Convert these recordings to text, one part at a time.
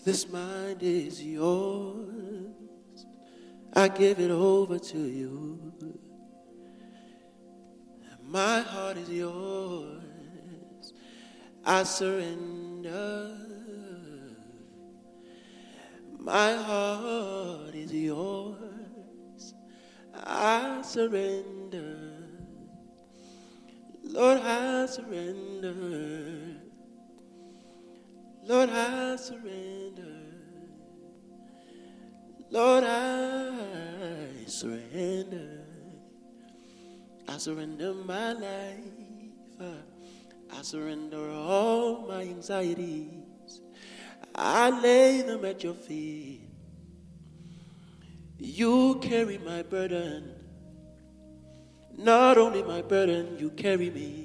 This mind is yours. I give it over to you. My heart is yours. I surrender. My heart is yours. I surrender. Lord, I surrender. Lord, I surrender. Lord, I surrender. I surrender my life. I surrender all my anxieties. I lay them at your feet. You carry my burden. Not only my burden, you carry me.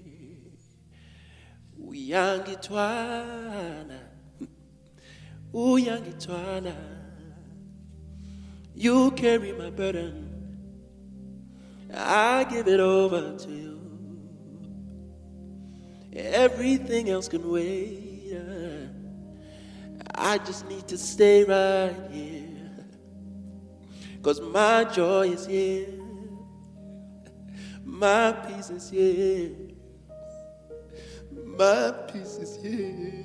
Uyangithwala, uyangithwala. You carry my burden. I give it over to you. Everything else can wait. I just need to stay right here. 'Cause my joy is here. My peace is here. My peace is here.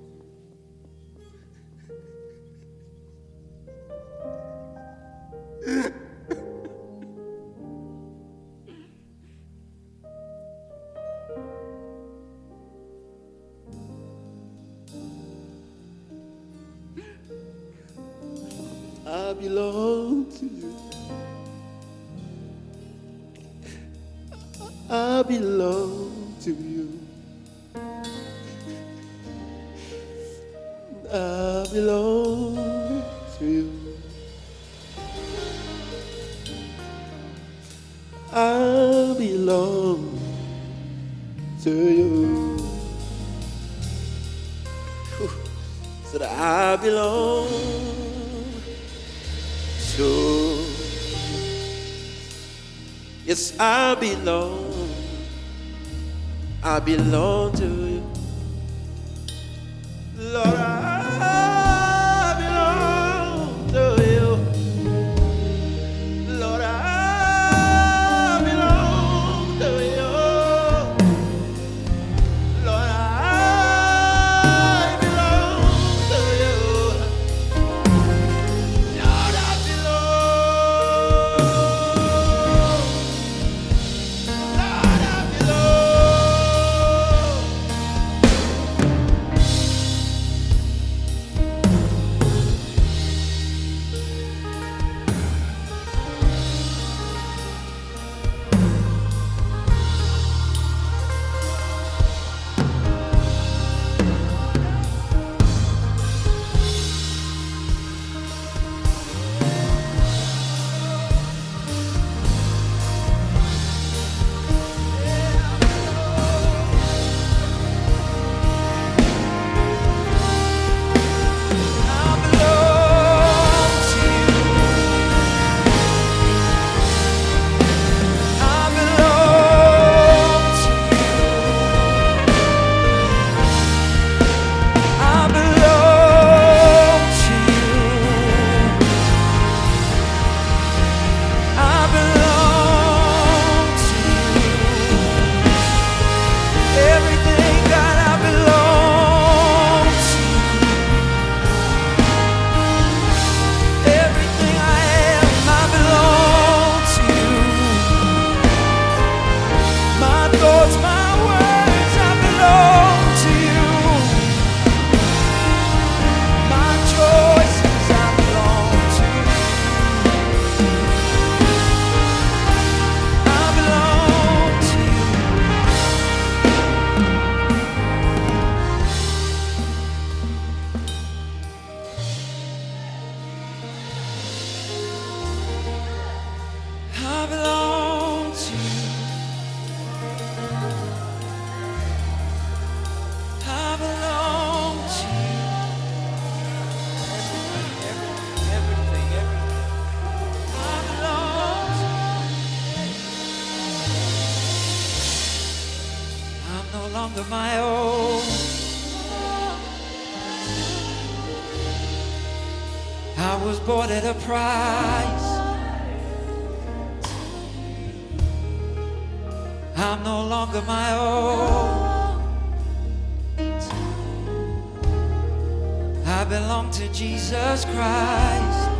I belong to you. I belong to you. I belong to you. I belong to you. So that I belong to. Yes, I belong. I belong to you. Lord, I belong to you. Lord, I belong to you. Lord, I belong to you. Lord, I belong. Lord, I belong. longer my own. I was bought at a price. I'm no longer my own. I belong to Jesus Christ.